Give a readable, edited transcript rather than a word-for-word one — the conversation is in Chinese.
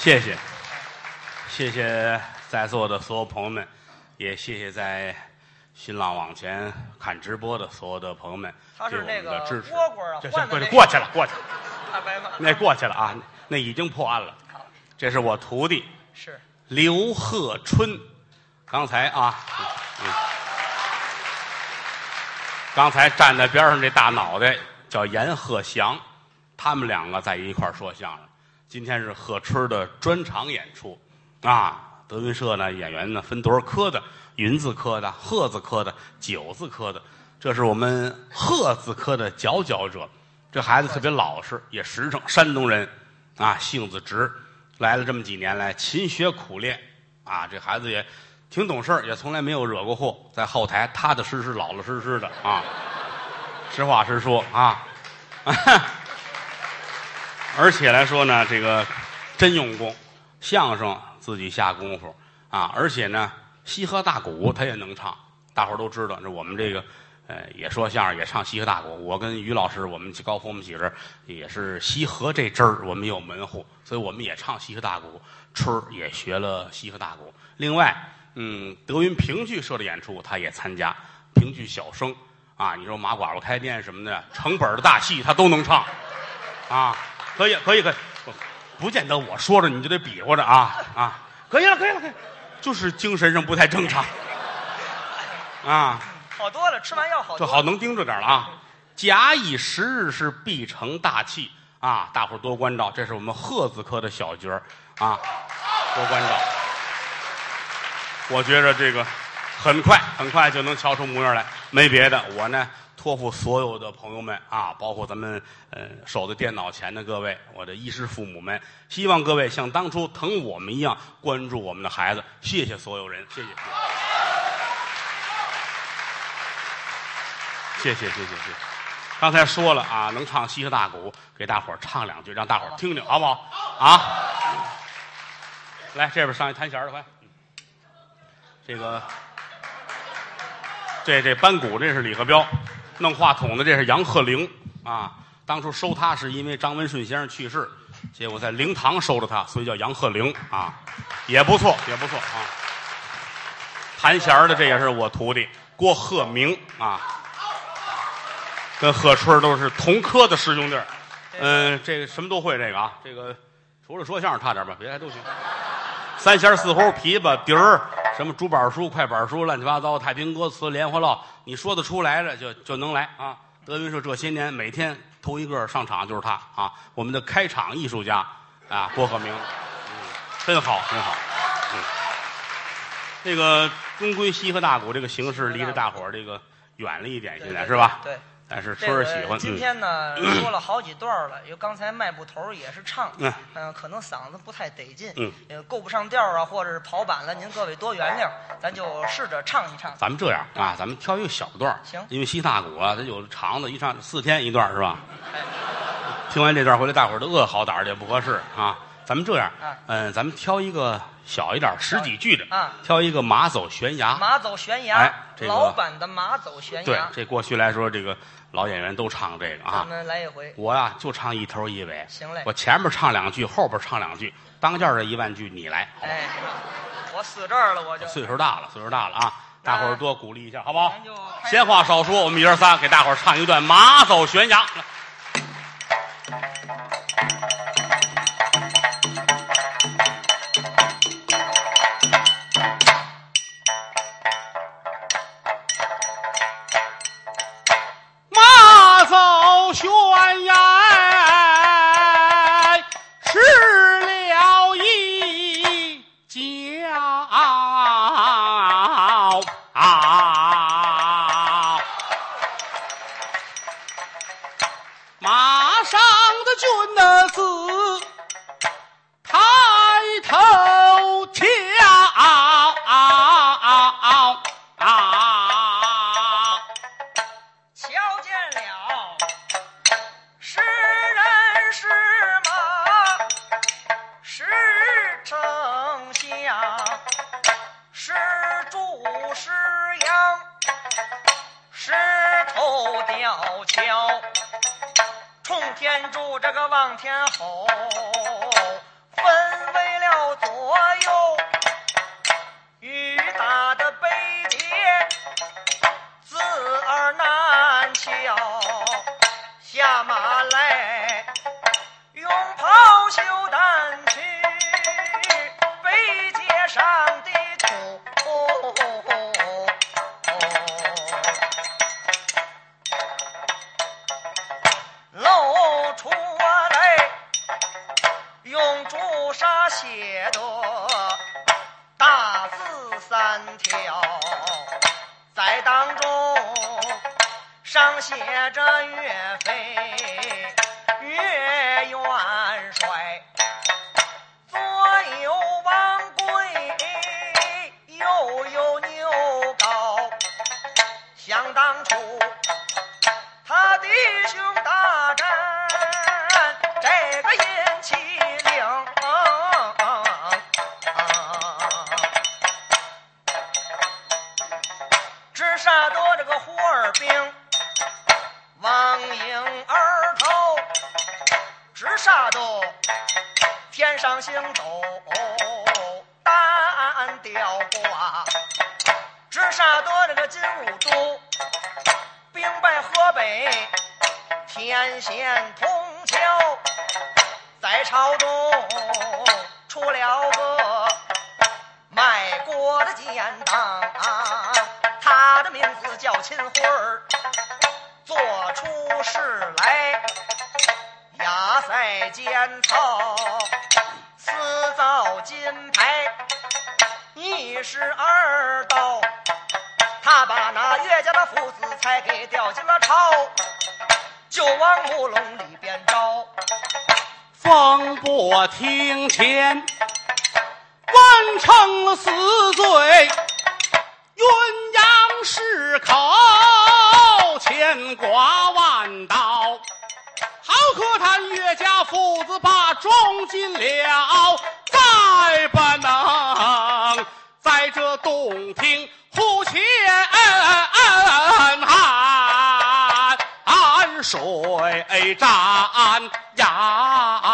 谢谢，谢谢在座的所有朋友们，也谢谢在新浪网前看直播的所有的朋友们对我们的支持。 蝈蝈啊， 这换的那过去了，过去了， 大白马那过去了啊，那已经破案了。这是我徒弟是刘鹤春，刚才啊，刚才站在边上这大脑袋叫阎鹤祥，他们两个在一块儿说相声。今天是贺春的专场演出啊。德云社呢，演员呢分多少科的，云字科的、鹤字科的、九字科的。这是我们鹤字科的佼佼者。这孩子特别老实，也实诚，山东人啊，性子直。来了这么几年来，勤学苦练啊。这孩子也挺懂事，也从来没有惹过祸，在后台踏踏实实、老老实实的啊。实话实说啊。而且来说呢，这个真用功，相声自己下功夫啊，而且呢，西河大鼓他也能唱，大伙儿都知道。这我们这个也说相声，也唱西河大鼓。我跟于老师，我们高峰我们几个人也是西河这支儿，我们有门户，所以我们也唱西河大鼓。春儿也学了西河大鼓。另外，德云评剧社的演出他也参加，评剧小生啊，你说马寡妇开店什么的，成本的大戏他都能唱啊。可以，不见得我说着你就得比划着啊！可以了，就是精神上不太正常啊。 好多了，吃完药好多了。 这好能盯着点了啊！假以时日是必成大器啊！大伙儿多关照，这是我们鹤字科的小角儿啊，多关照。我觉着这个很快就能瞧出模样来，没别的，我呢。托付所有的朋友们啊，包括咱们守在电脑前的各位，我的衣食父母们，希望各位像当初疼我们一样关注我们的孩子。谢谢所有人，谢谢。刚才说了啊，能唱西河大鼓，给大伙儿唱两句，让大伙儿听听，好不好？啊，来这边上一弹弦的，快。这班鼓这是李鹤彪。弄话筒的这是杨鹤龄啊，当初收他是因为张文顺先生去世，结果在灵堂收了他，所以叫杨鹤龄啊，也不错啊。弹弦的这也是我徒弟郭鹤鸣啊，跟贺春都是同科的师兄弟。这个什么都会这个啊，这个除了说相声差点吧，别的都行。三弦四胡琵琶笛儿什么竹板书快板书乱七八糟太平歌词莲花落，你说得出来的就能来啊。德云社这些年每天头一个上场就是他啊，我们的开场艺术家啊郭鹤鸣，真好。这个终归西河大鼓这个形式离着大伙儿这个远了一点，现在是吧？ 对。 但是春儿喜欢。 今天呢说了好几段了，因为刚才迈步头也是唱，可能嗓子不太得劲，够不上调啊，或者是跑板了，您各位多原谅，咱就试着唱一唱。 咱们这样啊，咱们挑一个小段， 行， 因为西大鼓啊，它有长的，一唱4天一段是吧？听完这段回来，大伙儿都饿好胆儿，也不合适啊。咱们这样，咱们挑一个小一点十几句的啊，挑一个马走悬崖。 马走悬崖，老版的马走悬崖。 对，这过去来说，这个老演员都唱这个啊。 咱们来一回。 我呀就唱一头一尾。 行嘞。 我前面唱2句，后边唱2句，当间的10000句你来。 我死这儿了，我就。 岁数大了啊！大伙儿多鼓励一下，好不好？闲话少说，我们爷仨给大伙儿唱一段《马走悬崖》。悬崖失了一跤马上的君子抬头瞧冲天柱这个望天吼，分为了用朱砂写的大字3条，在当中上写着岳飞岳元帅，左有王贵，右有牛皋。想当初他弟兄大战这个银旗岭，直杀夺这个胡二兵，王婴儿头直杀夺天上行走，单吊挂，直杀夺这个金兀术，兵败河北天险铜桥，在朝中出了个卖国的奸党，他的名字叫秦桧儿，做出事来压塞奸曹，私造金牌一石二刀，他把那岳家的父子才给调进了朝，就往木笼里边招。 风波庭前完成了死罪，鸳鸯市口牵挂万道，好可叹岳家父子把忠尽了，再不能在这洞庭湖前水战崖。